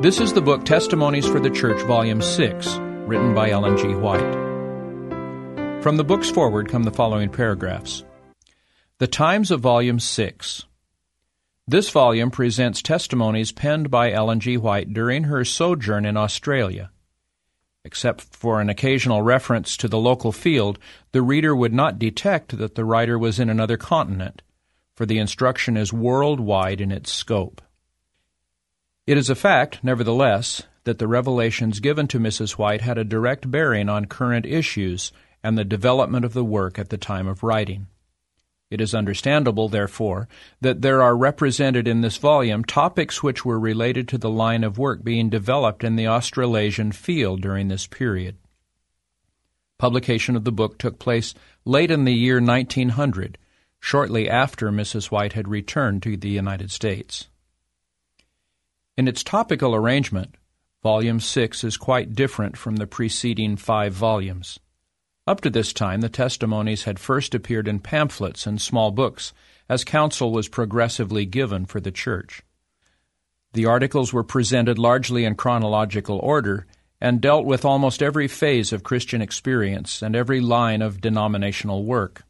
This is the book Testimonies for the Church, Volume 6, written by Ellen G. White. From the book's foreword come the following paragraphs. The Times of Volume 6. This volume presents testimonies penned by Ellen G. White during her sojourn in Australia. Except for an occasional reference to the local field, the reader would not detect that the writer was in another continent, for the instruction is worldwide in its scope. It is a fact, nevertheless, that the revelations given to Mrs. White had a direct bearing on current issues and the development of the work at the time of writing. It is understandable, therefore, that there are represented in this volume topics which were related to the line of work being developed in the Australasian field during this period. Publication of the book took place late in the year 1900, shortly after Mrs. White had returned to the United States. In its topical arrangement, Volume 6 is quite different from the preceding 5 volumes. Up to this time, the testimonies had first appeared in pamphlets and small books, as counsel was progressively given for the church. The articles were presented largely in chronological order and dealt with almost every phase of Christian experience and every line of denominational work.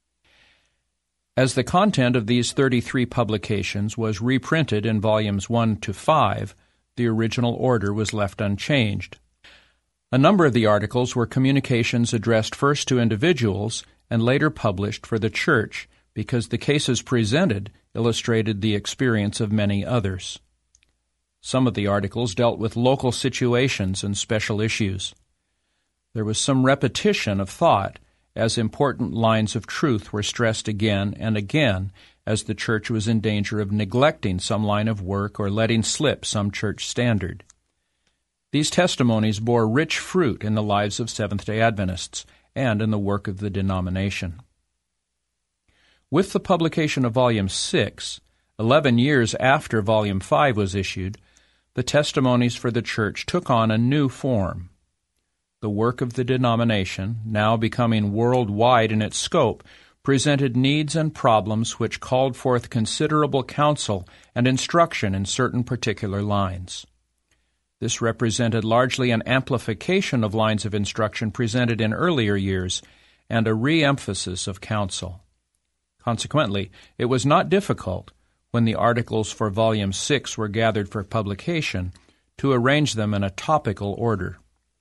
As the content of these 33 publications was reprinted in volumes 1 to 5, the original order was left unchanged. A number of the articles were communications addressed first to individuals and later published for the church because the cases presented illustrated the experience of many others. Some of the articles dealt with local situations and special issues. There was some repetition of thought, as important lines of truth were stressed again and again as the church was in danger of neglecting some line of work or letting slip some church standard. These testimonies bore rich fruit in the lives of Seventh-day Adventists and in the work of the denomination. With the publication of Volume 6, 11 years after Volume 5 was issued, the testimonies for the church took on a new form. The work of the denomination, now becoming worldwide in its scope, presented needs and problems which called forth considerable counsel and instruction in certain particular lines. This represented largely an amplification of lines of instruction presented in earlier years and a re-emphasis of counsel. Consequently, it was not difficult, when the articles for Volume 6 were gathered for publication, to arrange them in a topical order.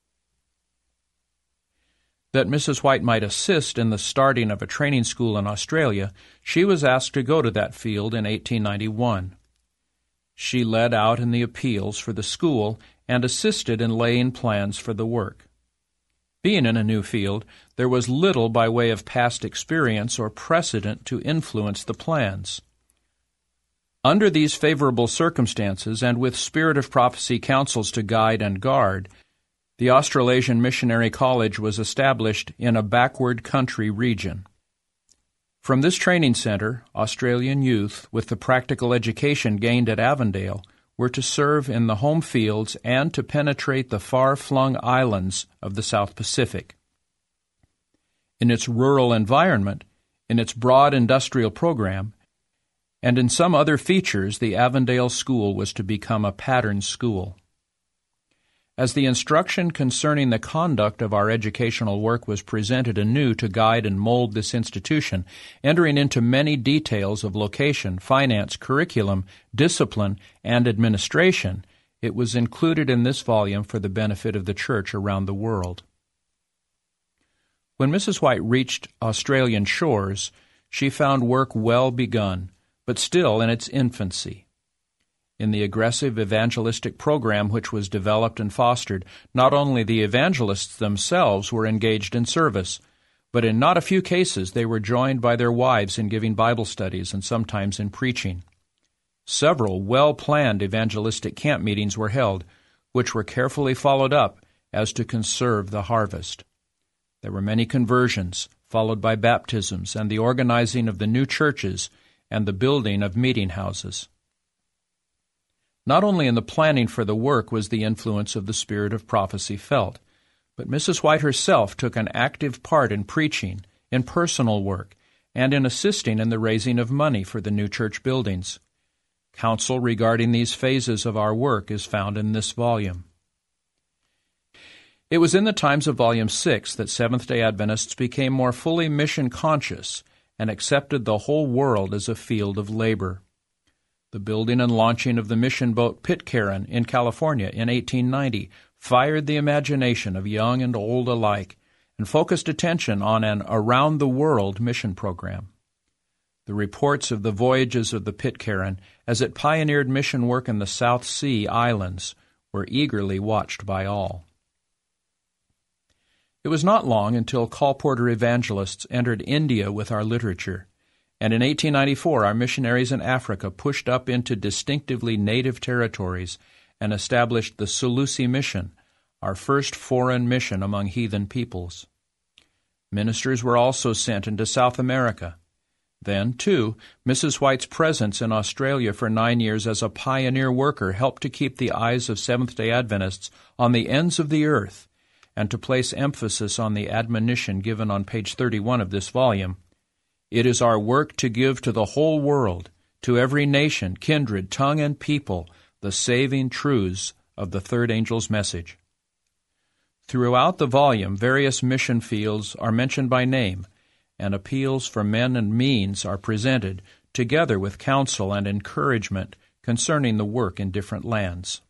That Mrs. White might assist in the starting of a training school in Australia, she was asked to go to that field in 1891. She led out in the appeals for the school and assisted in laying plans for the work. Being in a new field, there was little by way of past experience or precedent to influence the plans. Under these favorable circumstances, and with Spirit of Prophecy counsels to guide and guard, the Australasian Missionary College was established in a backward country region. From this training center, Australian youth, with the practical education gained at Avondale, were to serve in the home fields and to penetrate the far-flung islands of the South Pacific. In its rural environment, in its broad industrial program, and in some other features, the Avondale School was to become a pattern school. As the instruction concerning the conduct of our educational work was presented anew to guide and mold this institution, entering into many details of location, finance, curriculum, discipline, and administration, it was included in this volume for the benefit of the church around the world. When Mrs. White reached Australian shores, she found work well begun, but still in its infancy. In the aggressive evangelistic program which was developed and fostered, not only the evangelists themselves were engaged in service, but in not a few cases they were joined by their wives in giving Bible studies and sometimes in preaching. Several well-planned evangelistic camp meetings were held, which were carefully followed up as to conserve the harvest. There were many conversions, followed by baptisms and the organizing of the new churches and the building of meeting houses. Not only in the planning for the work was the influence of the Spirit of Prophecy felt, but Mrs. White herself took an active part in preaching, in personal work, and in assisting in the raising of money for the new church buildings. Counsel regarding these phases of our work is found in this volume. It was in the times of Volume 6 that Seventh-day Adventists became more fully mission-conscious and accepted the whole world as a field of labor. The building and launching of the mission boat Pitcairn in California in 1890 fired the imagination of young and old alike and focused attention on an around-the-world mission program. The reports of the voyages of the Pitcairn as it pioneered mission work in the South Sea Islands were eagerly watched by all. It was not long until colporteur evangelists entered India with our literature, and in 1894 our missionaries in Africa pushed up into distinctively native territories and established the Sulusi Mission, our first foreign mission among heathen peoples. Ministers were also sent into South America. Then, too, Mrs. White's presence in Australia for 9 years as a pioneer worker helped to keep the eyes of Seventh-day Adventists on the ends of the earth and to place emphasis on the admonition given on page 31 of this volume. It is our work to give to the whole world, to every nation, kindred, tongue, and people, the saving truths of the third angel's message. Throughout the volume, various mission fields are mentioned by name, and appeals for men and means are presented, together with counsel and encouragement concerning the work in different lands.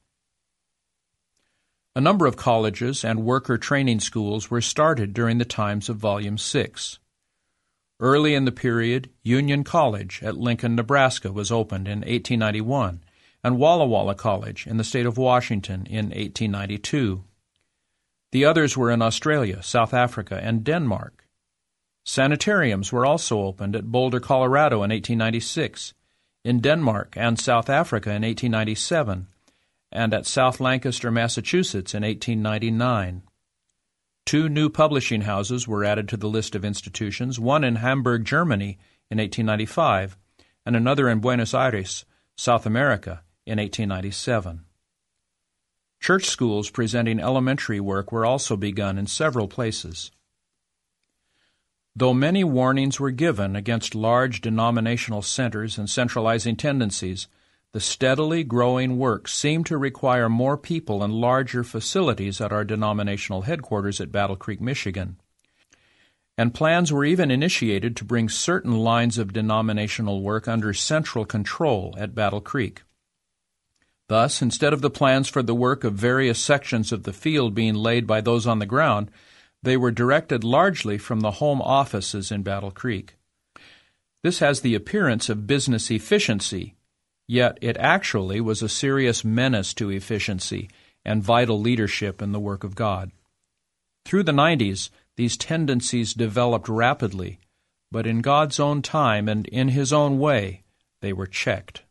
A number of colleges and worker training schools were started during the times of Volume 6. Early in the period, Union College at Lincoln, Nebraska was opened in 1891, and Walla Walla College in the state of Washington in 1892. The others were in Australia, South Africa, and Denmark. Sanitariums were also opened at Boulder, Colorado in 1896, in Denmark and South Africa in 1897, and at South Lancaster, Massachusetts in 1899. 2 new publishing houses were added to the list of institutions, one in Hamburg, Germany in 1895, and another in Buenos Aires, South America in 1897. Church schools presenting elementary work were also begun in several places. Though many warnings were given against large denominational centers and centralizing tendencies, the steadily growing work seemed to require more people and larger facilities at our denominational headquarters at Battle Creek, Michigan. And plans were even initiated to bring certain lines of denominational work under central control at Battle Creek. Thus, instead of the plans for the work of various sections of the field being laid by those on the ground, they were directed largely from the home offices in Battle Creek. This has the appearance of business efficiency, yet it actually was a serious menace to efficiency and vital leadership in the work of God. Through the 90s, these tendencies developed rapidly, but in God's own time and in His own way, they were checked.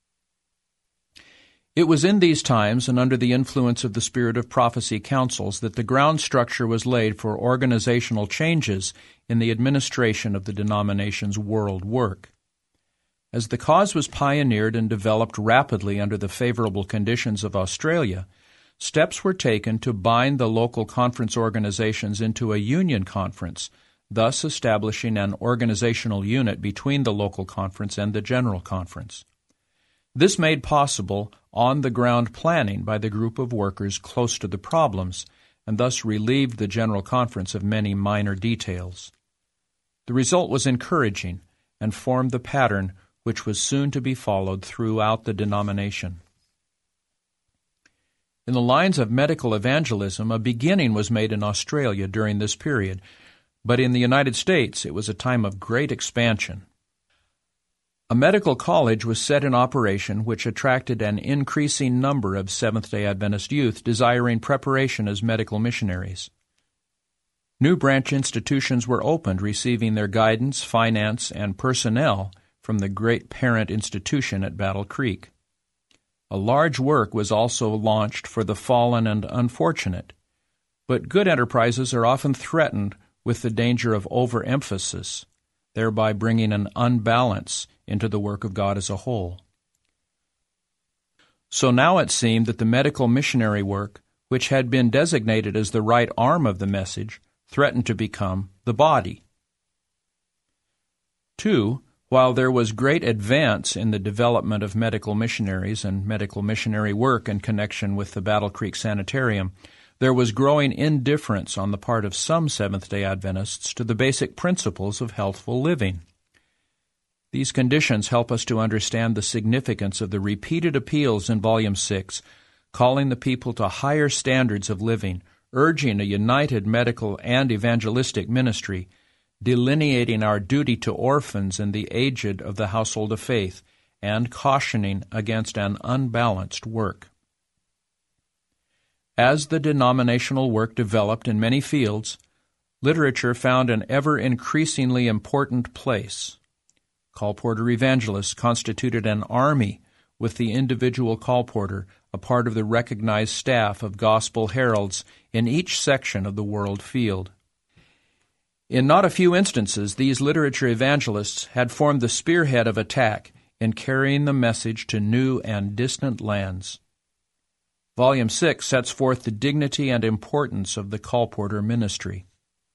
It was in these times and under the influence of the Spirit of Prophecy councils that the ground structure was laid for organizational changes in the administration of the denomination's world work. As the cause was pioneered and developed rapidly under the favorable conditions of Australia, steps were taken to bind the local conference organizations into a union conference, thus establishing an organizational unit between the local conference and the general conference. This made possible on-the-ground planning by the group of workers close to the problems, and thus relieved the general conference of many minor details. The result was encouraging and formed the pattern which was soon to be followed throughout the denomination. In the lines of medical evangelism, a beginning was made in Australia during this period, but in the United States it was a time of great expansion. A medical college was set in operation which attracted an increasing number of Seventh-day Adventist youth desiring preparation as medical missionaries. New branch institutions were opened, receiving their guidance, finance, and personnel from the great parent institution at Battle Creek. A large work was also launched for the fallen and unfortunate, but good enterprises are often threatened with the danger of overemphasis, thereby bringing an unbalance into the work of God as a whole. So now it seemed that the medical missionary work, which had been designated as the right arm of the message, threatened to become the body. 2. While there was great advance in the development of medical missionaries and medical missionary work in connection with the Battle Creek Sanitarium, there was growing indifference on the part of some Seventh-day Adventists to the basic principles of healthful living. These conditions help us to understand the significance of the repeated appeals in Volume 6, calling the people to higher standards of living, urging a united medical and evangelistic ministry, delineating our duty to orphans and the aged of the household of faith, and cautioning against an unbalanced work. As the denominational work developed in many fields, literature found an ever-increasingly important place. Colporteur evangelists constituted an army, with the individual colporteur a part of the recognized staff of gospel heralds in each section of the world field. In not a few instances, these literature evangelists had formed the spearhead of attack in carrying the message to new and distant lands. Volume 6 sets forth the dignity and importance of the colporteur ministry.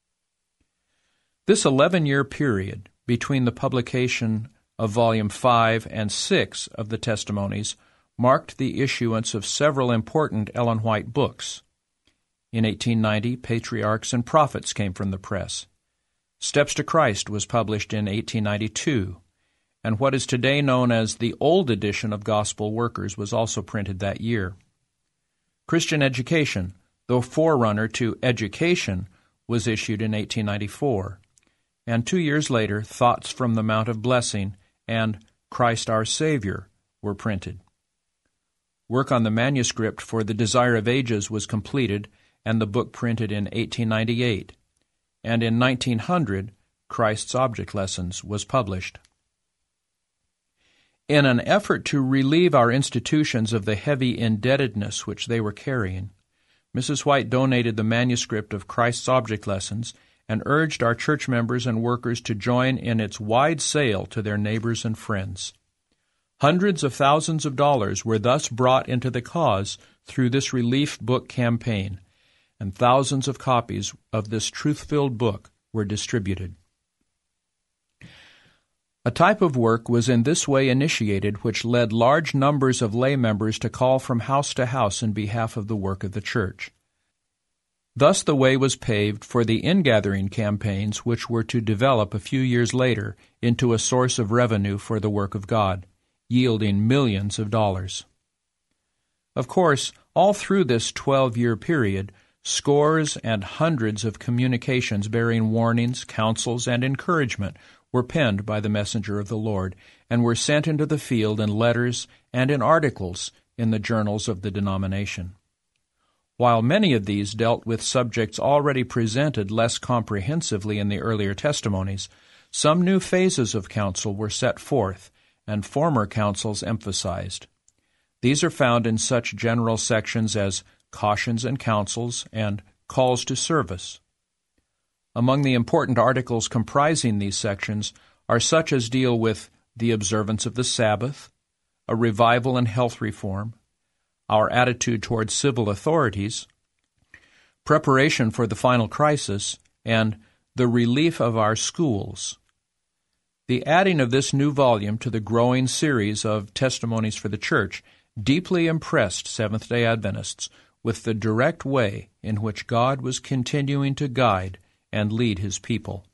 This 11-year period between the publication of Volume 5 and 6 of the Testimonies marked the issuance of several important Ellen White books. In 1890, Patriarchs and Prophets came from the press. Steps to Christ was published in 1892, and what is today known as the Old Edition of Gospel Workers was also printed that year. Christian Education, though forerunner to Education, was issued in 1894, and 2 years later, Thoughts from the Mount of Blessing and Christ Our Savior were printed. Work on the manuscript for The Desire of Ages was completed, and the book printed in 1898. And in 1900, Christ's Object Lessons was published. In an effort to relieve our institutions of the heavy indebtedness which they were carrying, Mrs. White donated the manuscript of Christ's Object Lessons and urged our church members and workers to join in its wide sale to their neighbors and friends. Hundreds of thousands of dollars were thus brought into the cause through this relief book campaign, and thousands of copies of this truth-filled book were distributed. A type of work was in this way initiated which led large numbers of lay members to call from house to house in behalf of the work of the church. Thus the way was paved for the ingathering campaigns which were to develop a few years later into a source of revenue for the work of God, yielding millions of dollars. Of course, all through this 12-year period, scores and hundreds of communications bearing warnings, counsels, and encouragement were penned by the messenger of the Lord and were sent into the field in letters and in articles in the journals of the denomination. While many of these dealt with subjects already presented less comprehensively in the earlier testimonies, some new phases of counsel were set forth and former counsels emphasized. These are found in such general sections as Cautions and Counsels, and Calls to Service. Among the important articles comprising these sections are such as deal with the observance of the Sabbath, a revival and health reform, our attitude toward civil authorities, preparation for the final crisis, and the relief of our schools. The adding of this new volume to the growing series of Testimonies for the Church deeply impressed Seventh-day Adventists with the direct way in which God was continuing to guide and lead His people.